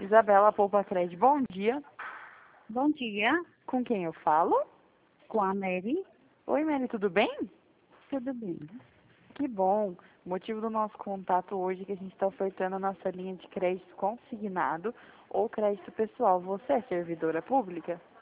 Isabela Poupa Crédito, bom dia. Bom dia, Com quem eu falo? com a Mary. Oi, Mary, tudo bem? Tudo bem? Que bom. O motivo do nosso contato hoje é que a gente está ofertando a nossa linha de crédito consignado ou crédito pessoal. Você é servidora pública?